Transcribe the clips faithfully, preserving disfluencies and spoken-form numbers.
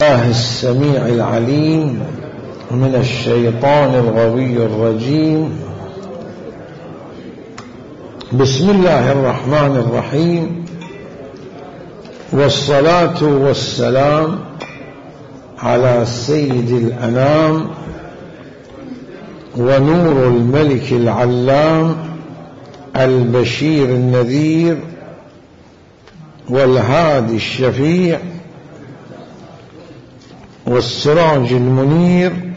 بالله السميع العليم من الشيطان الغوي الرجيم. بسم الله الرحمن الرحيم، والصلاة والسلام على سيد الأنام ونور الملك العلام البشير النذير والهادي الشفيع والسراج المنير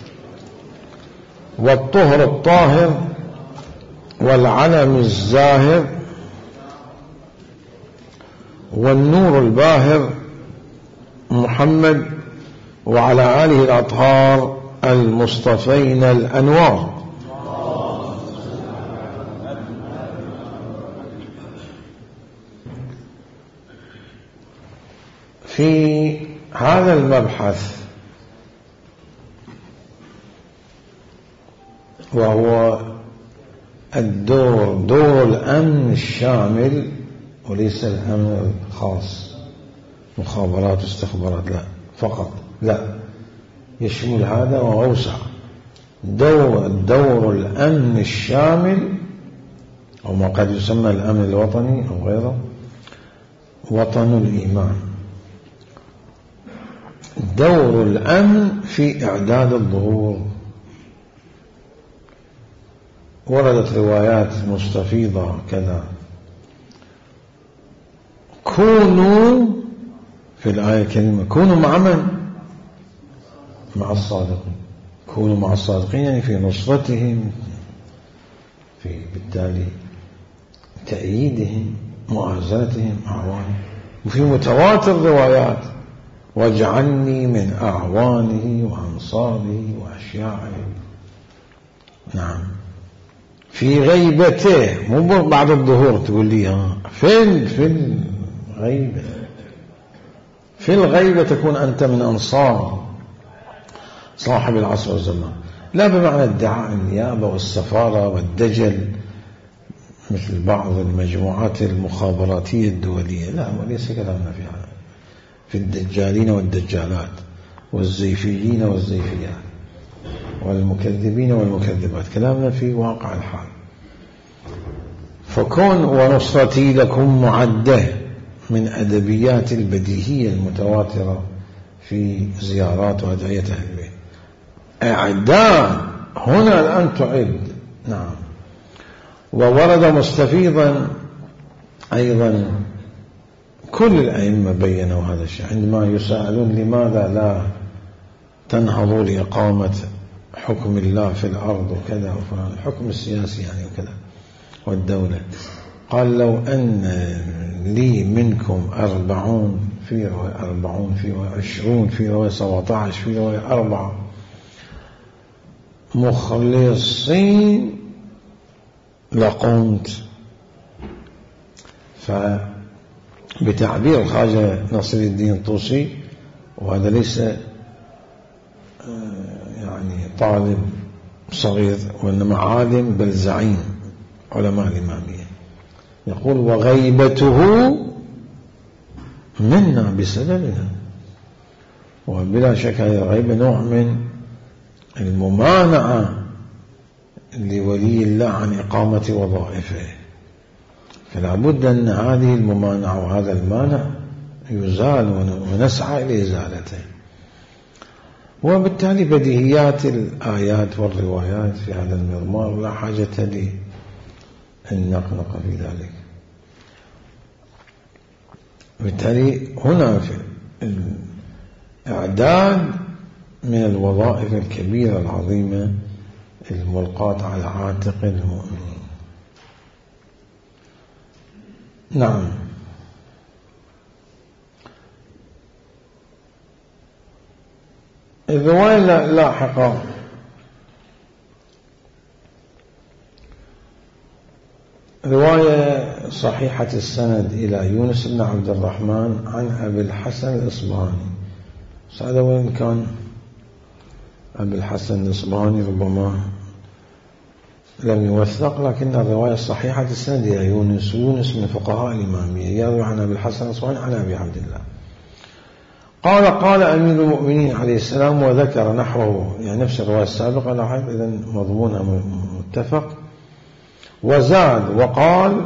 والطهر الطاهر والعلم الزاهر والنور الباهر محمد وعلى آله الأطهار المصطفين الأنوار. في هذا المبحث وهو الدور دور الأمن الشامل وليس الأمن الخاص مخابرات واستخبارات، لا فقط، لا يشمل هذا وأوسع. دور دور الأمن الشامل أو ما قد يسمى الأمن الوطني أو غيره، وطن الإيمان. دور الأمن في إعداد الظهور. وردت روايات مستفيضة كذا: كونوا في الآية الكريمة كونوا مع من؟ مع الصادقين. كونوا مع الصادقين يعني في نصرتهم، في بالتالي تأييدهم، مؤازاتهم، أعوانهم. وفي متواتر روايات: واجعلني من أعوانه وأنصاره وأشياعه. نعم، في غيبته، مو بعد الظهور تقول لي ها في في الغيبة. في الغيبة تكون أنت من أنصار صاحب العصر والزمان، لا بمعنى ادعاء النيابة والسفارة والدجل مثل بعض المجموعات المخابراتية الدولية، لا، وليس كلامنا في هذا. في الدجالين والدجالات والزيفيين والزيفيات والمكذبين والمكذبات، كلامنا في واقع الحال. فكون ونصرتي لكم معدة من أدبيات البديهية المتواترة في زيارات وأدعية أهل البيت. إعداد هنا الآن تعد. نعم. وورد مستفيضا أيضا، كل الأئمة بيّنوا هذا الشيء عندما يسألون لماذا لا تنهضوا لإقامة حكم الله في الأرض وكذا وفلان، الحكم السياسي يعني وكذا والدولة. قال: لو أن لي منكم أربعون في رواية أربعون في رواية عشرون في رواية سبعة عشر في رواية أربعة مخلصين لقمت. فبتعبير خواجة ناصر الدين الطوسي، وهذا ليس يعني طالب صغير وإنما عالم بل زعيم علماء الإمامية، يقول: وغيبته منا بسببنا. وبلا شك هذه الغيبة نوع من الممانعة لولي الله عن إقامة وظائفه، فلا بد أن هذه الممانعة وهذا المانع يزال ونسعى لإزالته. وبالتالي بديهيات الآيات والروايات في هذا المضمار لا حاجة لي النقنقة في ذلك. بالتالي هنا في الإعداد من الوظائف الكبيرة العظيمة الملقاة على عاتق المؤمنين. نعم. الرواية لاحقة رواية صحيحة السند إلى يونس بن عبد الرحمن عن أبي الحسن الإصبهاني. هذا وين كان أبي الحسن الإصبهاني ربما لم يوثق، لكن الرواية الصحيحة السند إلى يونس. يونس من فقهاء الإمامية، يروي عن أبي الحسن الإصبهاني عن أبي عبد الله. قال قال أمير المؤمنين عليه السلام وذكر نحوه، يعني نفس الرواية السابقة لاحظ إذن مضمونها متفق. وزاد وقال،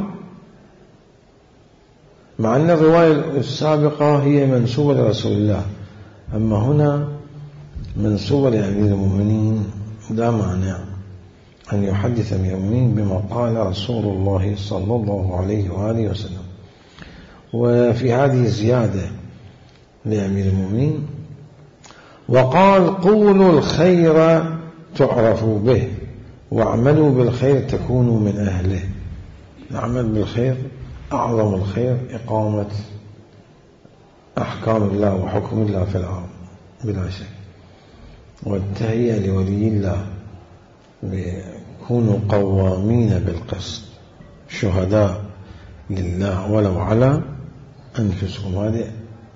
مع أن الرواية السابقة هي منسوبة لرسول الله، أما هنا منسوبة لأمير المؤمنين، لا مانع أن يحدث أمير المؤمنين بما قال رسول الله صلى الله عليه وآله وسلم. وفي هذه زيادة لأمير المؤمنين. وقال قولوا الخير تعرفوا به واعملوا بالخير تكونوا من أهله. العمل بالخير أعظم الخير إقامة أحكام الله وحكم الله في الأرض بلا شك، والتهيئة لولي الله بكونوا قوامين بالقسط شهداء لله ولو على أنفسهم. هذه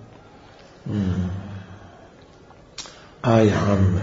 آية عامة.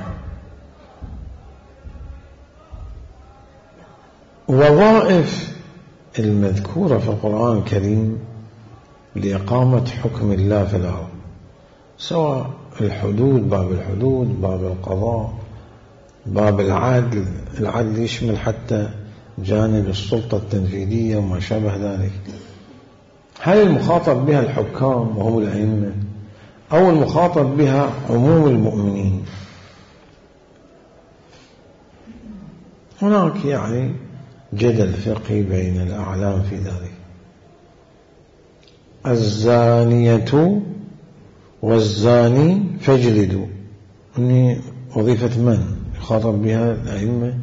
وظائف المذكورة في القرآن الكريم لإقامة حكم الله في الأرض، سواء الحدود، باب الحدود، باب القضاء، باب العدل. العدل يشمل حتى جانب السلطة التنفيذية وما شابه ذلك. هل المخاطب بها الحكام وهم الأئمة أو المخاطب بها عموم المؤمنين؟ هناك يعني جدل فقهي بين الأعلام في ذلك. الزانية والزاني فاجلدوا، إني وظيفة من يخاطب بها الأئمة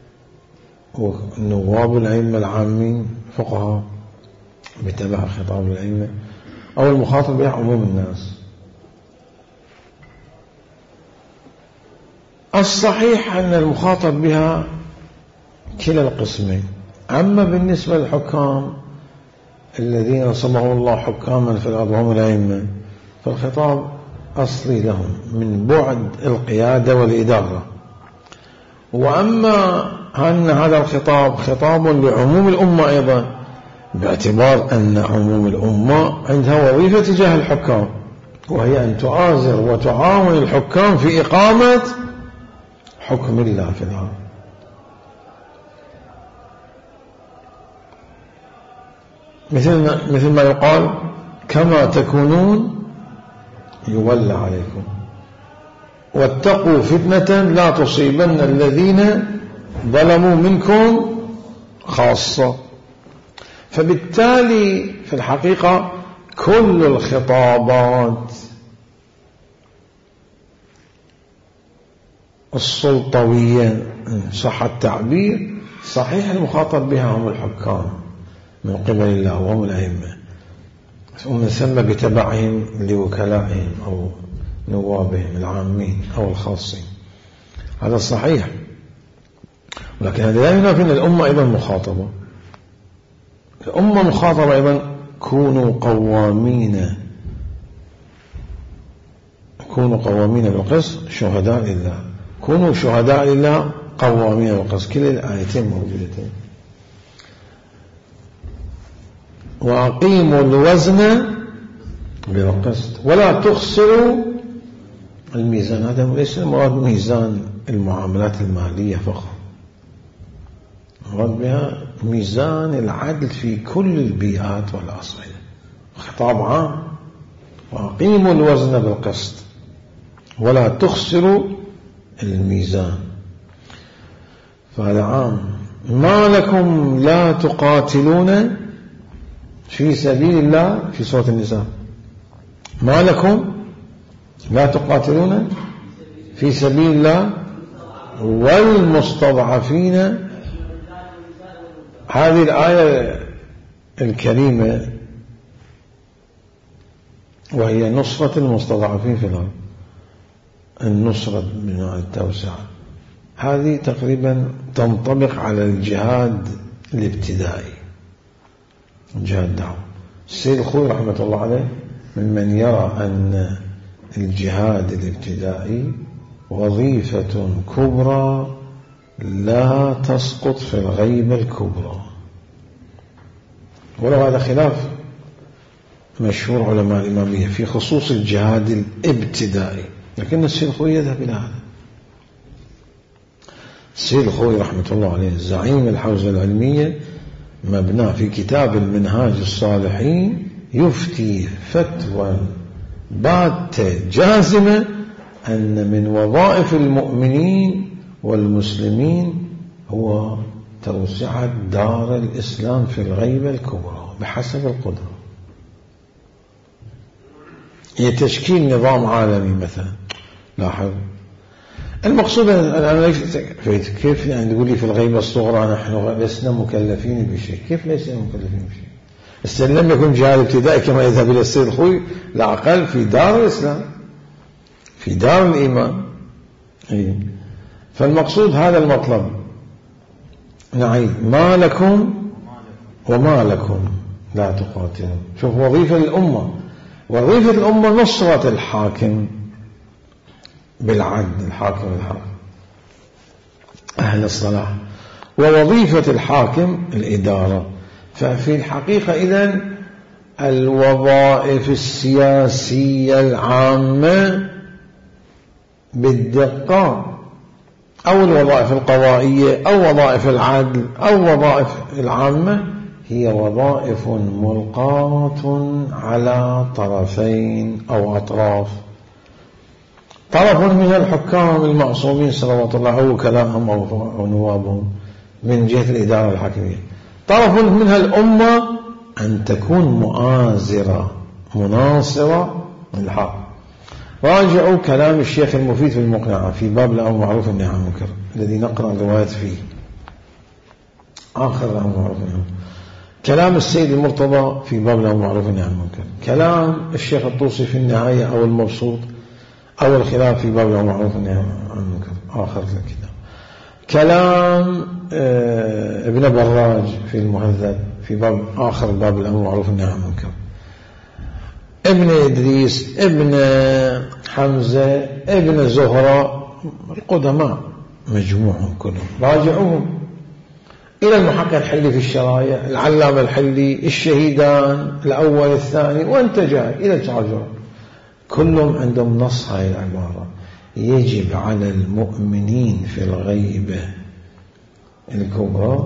ونواب الأئمة العامين فقهاء بتبع خطاب الأئمة، أو المخاطب بها عموم الناس؟ الصحيح أن المخاطب بها كلا القسمين. أما بالنسبة للحكام الذين صبغوا الله حكاما في الأرض وهم الأئمة، فالخطاب أصلي لهم من بعد القيادة والإدارة. وأما أن هذا الخطاب خطاب لعموم الأمة أيضا، باعتبار أن عموم الأمة عندها وظيفة تجاه الحكام، وهي أن تعازر وتعاون الحكام في إقامة حكم الله في الأرض. مثل ما, مثل ما يقال كما تكونون يولى عليكم، واتقوا فتنة لا تصيبن الذين ظلموا منكم خاصة. فبالتالي في الحقيقة كل الخطابات السلطوية إن صح التعبير صحيح المخاطب بها هم الحكام من قبل الله وهم الأئمة، ومن ثم بتبعهم لوكلائهم أو نوابهم العامين أو الخاصين، هذا صحيح. ولكن هذا لا ينافي أن الأمة أيضا مخاطبة. الأمة مخاطبة أيضا كونوا قوامين كونوا قوامين بالقسط شهداء لله، كونوا شهداء لله قوامين بالقسط، كلا الآيتين موجودتين. وأقيموا الوزن بالقسط ولا تخسروا الميزان. هذا ليس المراد ميزان المعاملات المالية فقط، مراد بها ميزان العدل في كل البيئات والأصعدة، خطاب عام. وأقيموا الوزن بالقسط ولا تخسروا الميزان، فهذا عام. ما لكم لا تقاتلون في سبيل الله في سورة النساء، ما لكم لا تقاتلون في سبيل الله والمستضعفين. هذه الآية الكريمة وهي نصرة المستضعفين في الأرض، النصرة من التوسع، هذه تقريبا تنطبق على الجهاد الابتدائي، جهاد دعوة. السيد الخوي رحمة الله عليه ممن يرى أن الجهاد الابتدائي وظيفة كبرى لا تسقط في الغيبة الكبرى، ولو هذا خلاف مشهور علماء الإمامية في خصوص الجهاد الابتدائي، لكن السيد الخوي يذهب إلى هذا. السيد الخوي رحمة الله عليه زعيم الحوزة العلمية مبنى في كتاب المنهاج الصالحين يفتي فتوى باتة جازمة أن من وظائف المؤمنين والمسلمين هو توسعة دار الإسلام في الغيبة الكبرى بحسب القدرة. هي تشكيل نظام عالمي مثلا. لاحظ المقصود أنا ليس كيف يعني تقول لي في الغيبة الصغرى نحن لسنا مكلفين بشيء. كيف لسنا مكلفين بشيء؟ السن لم يكن جهاد ابتدائي كما يذهب إلى السيد الخوي، لا أقل في دار الإسلام في دار الإيمان. فالمقصود هذا المطلب. نعيد ما لكم وما لكم لا تقاتلون. شوف وظيفة الأمة، وظيفة الأمة نصرة الحاكم بالعدل، الحاكم الحق أهل الصلاح، ووظيفة الحاكم الإدارة. ففي الحقيقة إذن الوظائف السياسية العامة بالدقة أو الوظائف القضائية أو وظائف العدل أو وظائف العامة هي وظائف ملقاة على طرفين أو أطراف. طرف من الحكام المعصومين صلوات الله أو وكلاءهم أو نوابهم من جهة الإدارة الحاكمية، طرف منها الأمة أن تكون مؤازرة مناصرة للحق. راجعوا كلام الشيخ المفيد في المقنعة في باب الأمر معروف والنهي عن المنكر الذي نقرأ الروايات فيه آخر الأمر معروف والنهي عن المنكر، كلام السيد المرتضى في باب الأمر معروف والنهي عن المنكر، كلام الشيخ الطوسي في النهاية أو المبسوط أو الخلاف في باب الأمر معروف والنهي عن المنكر آخر الكتاب، كلام ابن براج في المهذب في باب آخر باب الأمر معروف والنهي عن المنكر، ابن إدريس، ابن حمزة، ابن زهرة، القدماء مجموعهم كلهم راجعوهم إلى المحقق الحلي في الشرايع، العلامة الحلي، الشهيدان الأول الثاني وانت جاي إلى التراجع، كلهم عندهم نص هاي العبارة: يجب على المؤمنين في الغيبة الكبرى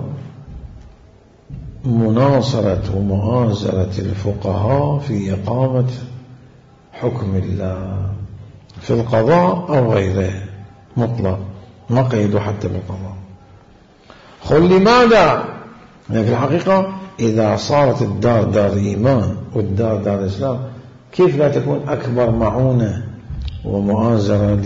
مناصرة ومؤازرة الفقهاء في إقامة حكم الله في القضاء أو غيره مطلق، ما قيدوا حتى بالقضاء. قل لماذا؟ يعني في الحقيقة إذا صارت الدار دار إيمان والدار دار إسلام كيف لا تكون أكبر معونة ومؤازرة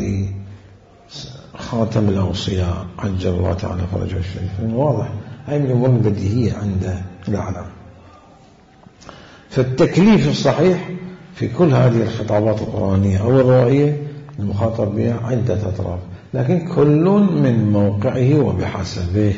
لخاتم الأوصياء عجل الله تعالى فرجه الشريف؟ واضح هاي من الأمور البديهية عند العالم. فالتكليف الصحيح في كل هذه الخطابات القرآنية أو الروائية المخاطب بها عدة أطراف، لكن كل من موقعه وبحسبه.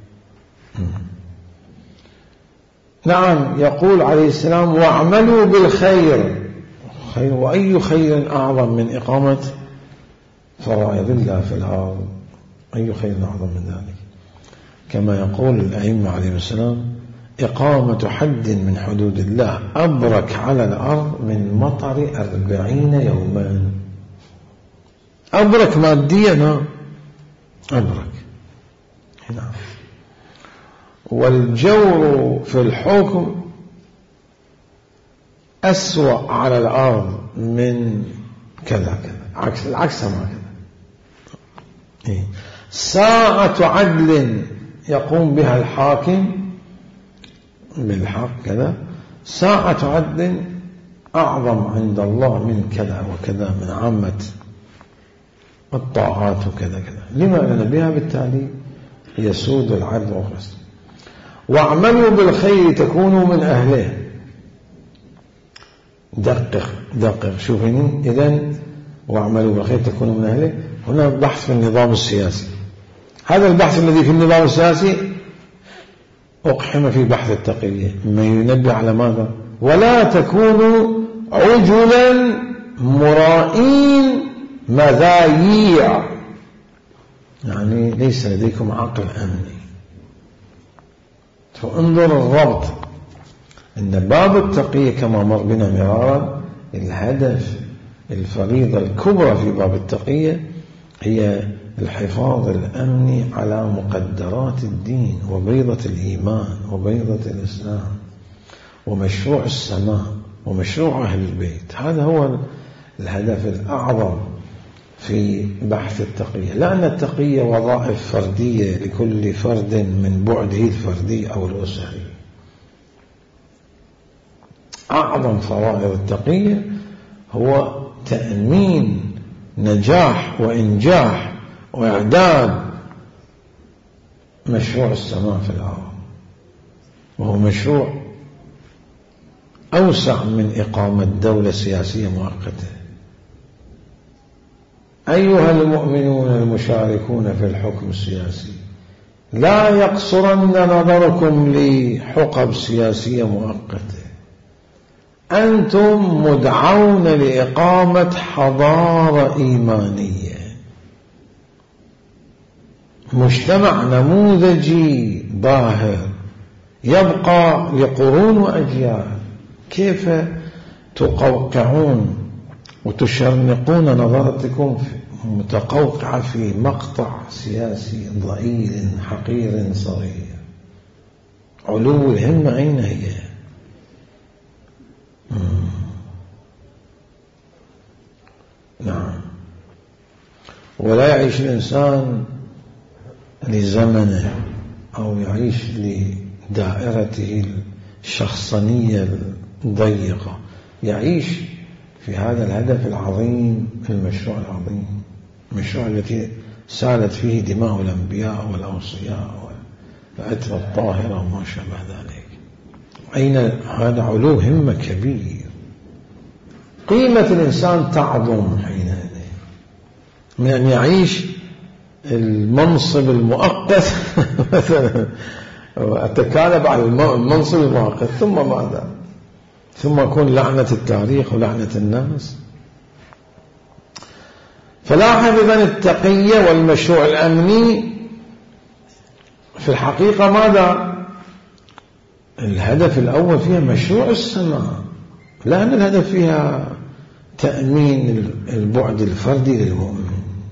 نعم يقول عليه السلام: واعملوا بالخير. خير، وأي خير أعظم من إقامة فرائض الله في الأرض؟ أي خير أعظم من ذلك؟ كما يقول الأئمة عليه السلام: إقامة حد من حدود الله أبرك على الأرض من مطر أربعين يوما. أبرك ماديا، أبرك هنا. والجور في الحكم أسوأ على الأرض من كذا كذا، عكس العكس ما كذا. ساعة عدل يقوم بها الحاكم بالحق كذا، ساعة عدل أعظم عند الله من كذا وكذا من عامة الطاعات وكذا كذا. لما؟ لأن بها بالتالي يسود العدل والقسط. واعملوا بالخير تكونوا من أهله. دقق دقق شوف هنا. إذن واعملوا بالخير تكونوا من أهله، هنا بحث في النظام السياسي. هذا البحث الذي في النظام السياسي أقحم في بحث التقية، ما ينبه على ماذا؟ ولا تكونوا عجلا مرائين مذايع، يعني ليس لديكم عقل أمني. فانظر الربط إن باب التقية كما مر بنا مرارا، الهدف الفريضة الكبرى في باب التقية هي الحفاظ الأمني على مقدرات الدين وبيضة الإيمان وبيضة الإسلام ومشروع السماء ومشروع أهل البيت. هذا هو الهدف الأعظم في بحث التقية، لأن التقية وظائف فردية لكل فرد من بعده الفردي أو الأسري. أعظم فوائد التقية هو تأمين نجاح وإنجاح وإعداد مشروع السماء في الأرض، وهو مشروع أوسع من إقامة دولة سياسية مؤقتة. أيها المؤمنون المشاركون في الحكم السياسي، لا يقصرن نظركم لحقب سياسية مؤقتة، أنتم مدعون لإقامة حضارة إيمانية، مجتمع نموذجي باهر يبقى لقرون وأجيال. كيف تقوقعون وتشرنقون نظرتكم متقوقعة في مقطع سياسي ضئيل حقير صغير؟ علو الهمة أين هي؟ نعم. ولا يعيش الإنسان لزمنه أو يعيش لدائرته الشخصانية الضيقة، يعيش في هذا الهدف العظيم، المشروع العظيم، المشروع التي سالت فيه دماء الأنبياء والأوصياء والعترة الطاهرة وما شابه ذلك. أين هذا علو همة كبير. قيمة الإنسان تعظم حينئذ من أن يعيش المنصب المؤقت مثلا أتكالب على المنصب المؤقت، ثم ماذا؟ ثم يكون لعنة التاريخ ولعنة الناس. فلاحظ إذن التقية والمشروع الأمني في الحقيقة ماذا؟ الهدف الأول فيها مشروع السماء، لأن الهدف فيها تأمين البعد الفردي للمؤمن.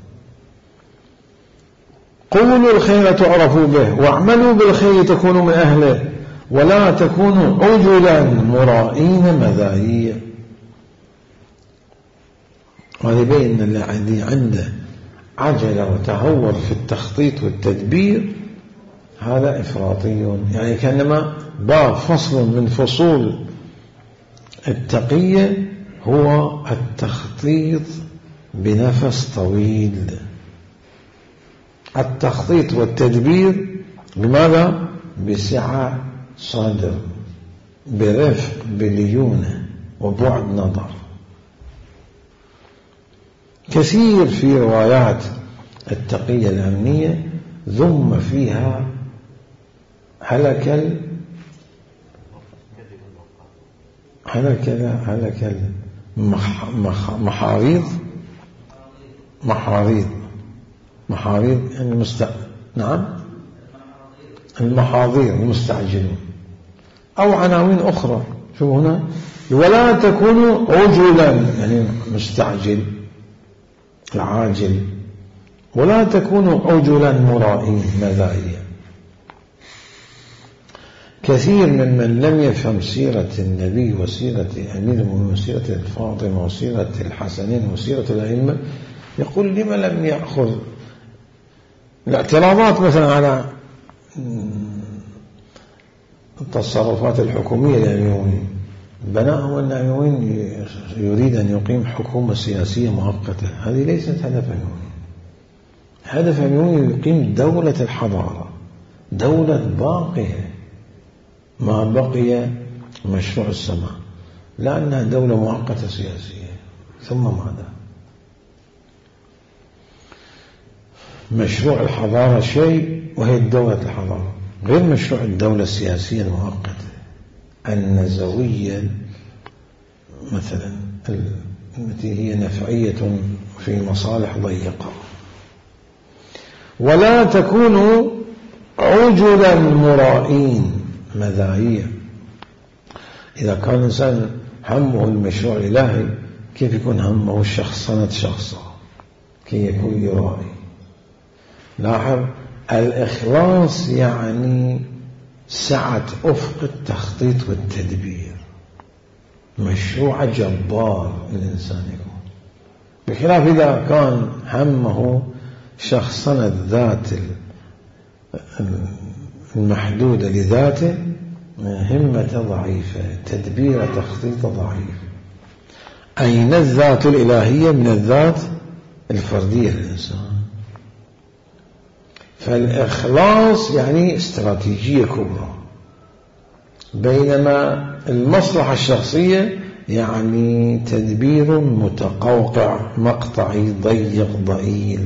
قولوا الخير تعرفوا به واعملوا بالخير تكونوا من أهله ولا تكونوا عجلا مرائين مذايع. وهذا يبين أن الذي عنده عجلة وتهور في التخطيط والتدبير هذا إفراطي، يعني كأنما باب فصل من فصول التقية هو التخطيط بنفس طويل، التخطيط والتدبير بماذا؟ بسعة صدر، برفق، بليونة وبعد نظر. كثير في روايات التقية الأمنية ذم فيها هلك ال هلك ال هلك المحاريض محاريض محاريض يعني مست... نعم المحاضير المستعجلون، أو عناوين أخرى. شو هنا؟ ولا تكونوا عجلا يعني مستعجل العاجل، ولا تكونوا عجلا مرائين مذايع. كثير من من لم يفهم سيرة النبي وسيرة أمير المؤمنين وسيرة الفاطمة وسيرة الحسنين وسيرة الأئمة يقول لما لم يأخذ الاعتراضات مثلا على التصرفات الحكومية الأمويين. بناء الأمويين يريد أن يقيم حكومة سياسية مؤقتة، هذه ليست هدف أموي. هدف أموي يقيم دولة الحضارة، دولة باقية ما بقي مشروع السماء، لأنها دولة مؤقتة سياسية. ثم ماذا؟ مشروع الحضارة شيء وهي الدولة الحضارة، غير مشروع الدولة السياسية المؤقتة النزوية مثلا التي هي نفعية في مصالح ضيقة. ولا تكونوا عجلا مرائين مذايع. إذا كان الإنسان همه المشروع الإلهي كيف يكون همه شخصنة شخصه كي يكون يرائي؟ لاحظ، الإخلاص يعني سعة أفق التخطيط والتدبير، مشروع جبار الإنسان يكون، بخلاف إذا كان همه شخصنة الذات المحدودة لذاته، همة ضعيفة، تدبير تخطيط ضعيف. أين الذات الإلهية من الذات الفردية للإنسان؟ فالإخلاص يعني استراتيجية كبرى، بينما المصلحة الشخصية يعني تدبير متقوقع مقطعي ضيق ضئيل.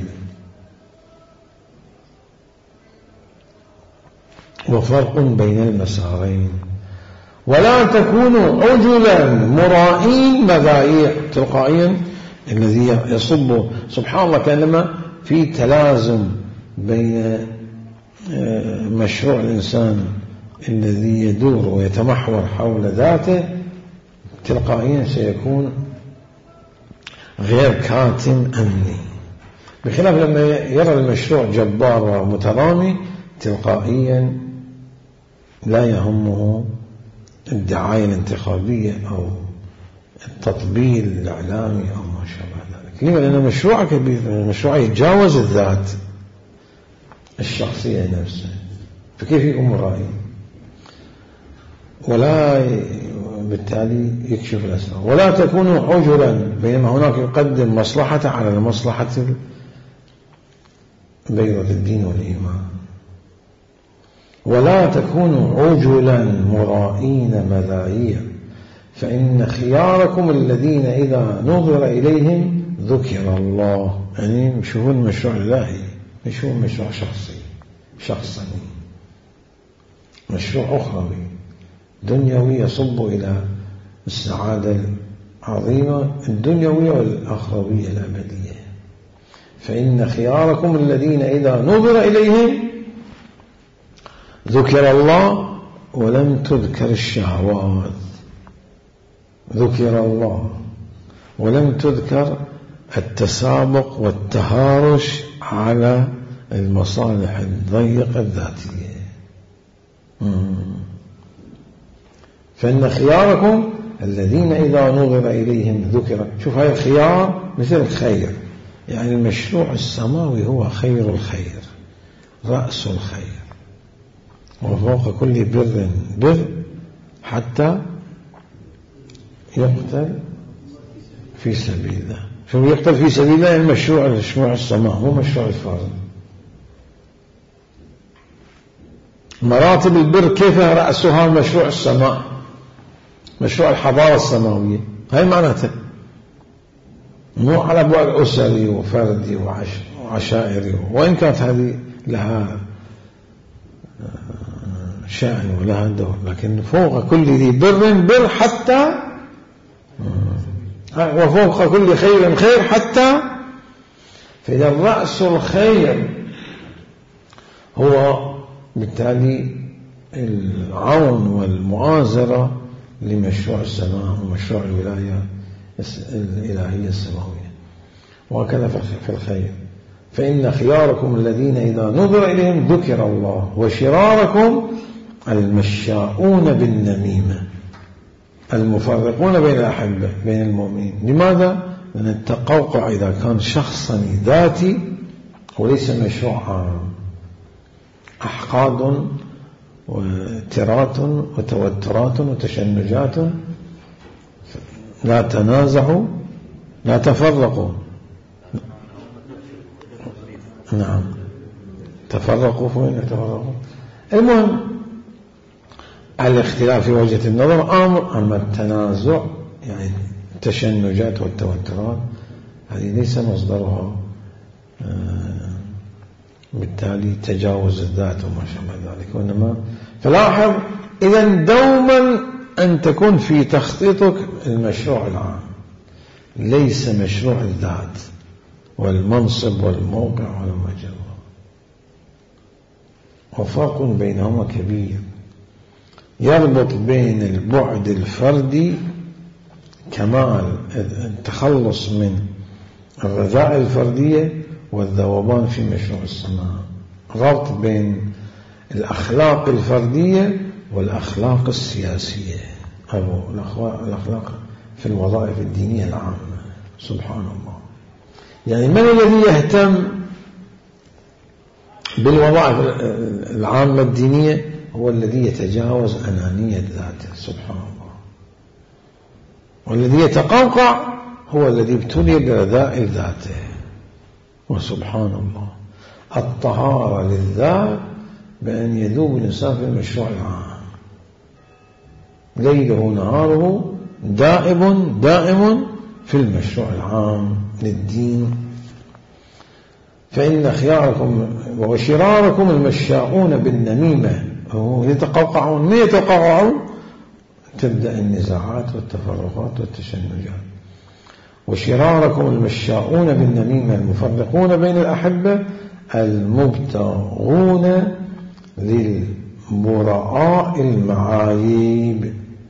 وفرق بين المسارين. ولا تكونوا عجلا مرائين مذايع تلقائيا، الذي يصب سبحان الله كأنما في تلازم بين مشروع الإنسان الذي يدور ويتمحور حول ذاته تلقائيا سيكون غير كاتم أمني، بخلاف لما يرى المشروع جبار ومترامي تلقائيا لا يهمه الدعاية الانتخابية أو التطبيل الإعلامي أو ما شابه ذلك. لما؟ لأن مشروع كبير، مشروع يتجاوز الذات الشخصية نفسها، فكيف يكون مرائي؟ ولا بالتالي يكشف الأسرار. ولا تكونوا عجلا، بينما هناك يقدم مصلحة على المصلحة بيضة الدين والإيمان. ولا تكونوا عجلا مرائين مذايع، فإن خياركم الذين إذا نظر إليهم ذكر الله. يعني مشوفون المشروع الإلهي، مشوفون مشروع شخصي شخصي، مشروع أخروي دنيوي يصب إلى السعادة العظيمة الدنيوية والأخروية الأبدية. فإن خياركم الذين إذا نظر إليهم ذكر الله ولم تذكر الشهوات، ذكر الله ولم تذكر التسابق والتهارش على المصالح الضيقة الذاتية. فإن خياركم الذين إذا نظر إليهم ذكر. شوف، هاي الخيار مثل الخير، يعني المشروع السماوي هو خير الخير، رأس الخير، وفوق كل بر بر حتى يقتل في سبيل الله. شو يقتل في سبيل الله؟ يعني مشروع مشروع السماء، مو مشروع الفرد. مراتب البر كيف رأسها مشروع السماء، مشروع الحضارة السماوية. هاي معناتها مو على بعد أسري وفردي وعشائري، وإن كانت هذه لها شأن ولها دور، لكن فوق كل ذي بر بر حتى، وفوق كل خير خير حتى. فإذا رأس الخير هو بالتالي العون والمؤازرة لمشروع السماء ومشروع الولاية الإلهية السماوية، وهكذا في الخير. فإن خياركم الذين إذا نظر إليهم ذكر الله، وشراركم المشاؤون بالنميمة، المفرقون بين الأحبة بين المؤمنين. لماذا؟ لأن التقوقع إذا كان شخصا ذاتي وليس مشروع عام، أحقاد وترات وتوترات وتشنجات، لا تنازعوا لا تفرقوا. نعم، تفرقوا فين تفرقوا. المهم الاختلاف في وجهة النظر أمر، أما التنازع يعني التشنجات والتوترات هذه ليس مصدرها بالتالي تجاوز الذات وما شابه ذلك، وإنما فلاحظ إذن دوما أن تكون في تخطيطك المشروع العام، ليس مشروع الذات والمنصب والموقع والمجال، وفرق بينهما كبير. يربط بين البعد الفردي كمال التخلص من الرذائل الفردية والذوبان في مشروع السماء، ربط بين الأخلاق الفردية والأخلاق السياسية أو الأخلاق في الوظائف الدينية العامة. سبحان الله. يعني من الذي يهتم بالوظائف العامة الدينية؟ هو الذي يتجاوز أنانية ذاته. سبحان الله. والذي يتقوقع هو الذي ابتلي برذائل ذاته. وسبحان الله، الطهارة للذات بأن يذوب الإنسان في المشروع العام، ليله نهاره دائم دائم في المشروع العام للدين. فإن خياركم وشراركم المشاؤون بالنميمة، يتقوقعون. من يتقوقعون؟ تبدأ النزاعات والتفرقات والتشنجات. وشراركم المشاؤون بالنميمة المفرقون بين الأحبة المبتغون للبراء المعايب،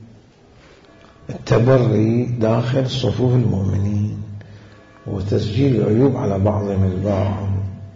التبري داخل صفوف المؤمنين وتسجيل العيوب على بعضهم البعض.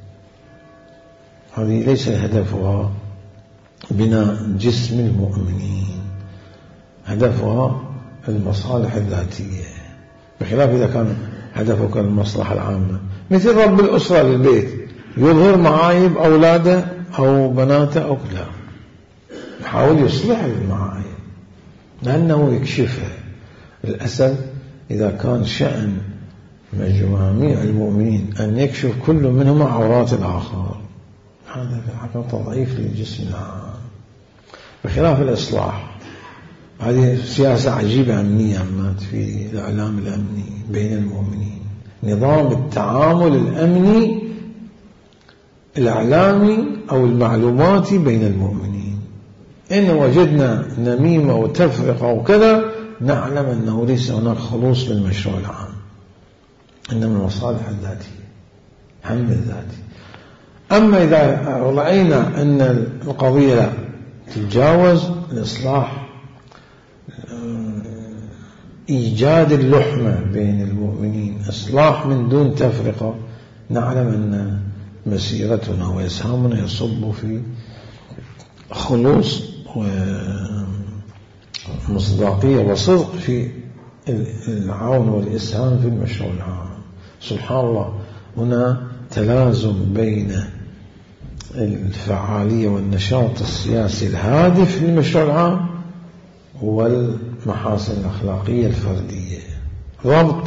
هذه ليس هدفها بناء جسم المؤمنين، هدفها المصالح الذاتية، بخلاف إذا كان هدفك المصلحة العامة. مثل رب الأسرة للبيت يظهر معايب أولاده أو بناته أو لا، يحاول يصلح المعايب لأنه يكشفها. للأسف إذا كان شأن مجموعة المؤمنين أن يكشف كل منهما عورات الآخر، هذا في حقيقة تضعيف للجسم العام، بخلاف الإصلاح. هذه سياسة عجيبة أمنية عمات في الإعلام الأمني بين المؤمنين، نظام التعامل الأمني الإعلامي أو المعلوماتي بين المؤمنين. إن وجدنا نميمة وتفرقة وكذا نعلم أنه ليس هناك خلوص للمشروع العام، إنما المصالح الذاتية، هم الذاتي. أما إذا رأينا أن القضية لا تتجاوز الإصلاح، إيجاد اللحمة بين المؤمنين، إصلاح من دون تفرقة، نعلم أن مسيرتنا وإسهامنا يصب في خلوص ومصداقية وصدق في العون والإسهام في المشروع العام. سبحان الله، هنا تلازم بين الفعالية والنشاط السياسي الهادف للمشروع العام والمحاسن الأخلاقية الفردية، ربط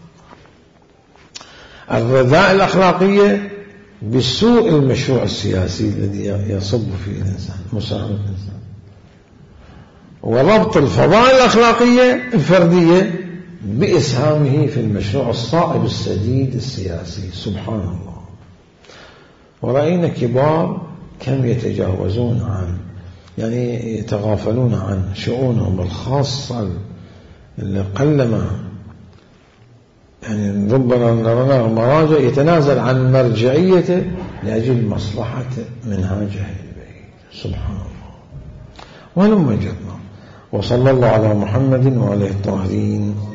الرذائل الأخلاقية بسوء المشروع السياسي الذي يصب فيه الإنسان، مساهمة الإنسان، وربط الفضائل الأخلاقية الفردية بإسهامه في المشروع الصائب السديد السياسي. سبحان الله. ورأينا كبار كم يتجاوزون عن، يعني يتغافلون عن شؤونهم الخاصة اللي قلما، يعني ربما نرى مراجع يتنازل عن مرجعيته لأجل مصلحة منهاجه البعيد. سبحان الله. ولما جدنا، وصلى الله على محمد وعلى الطاهرين.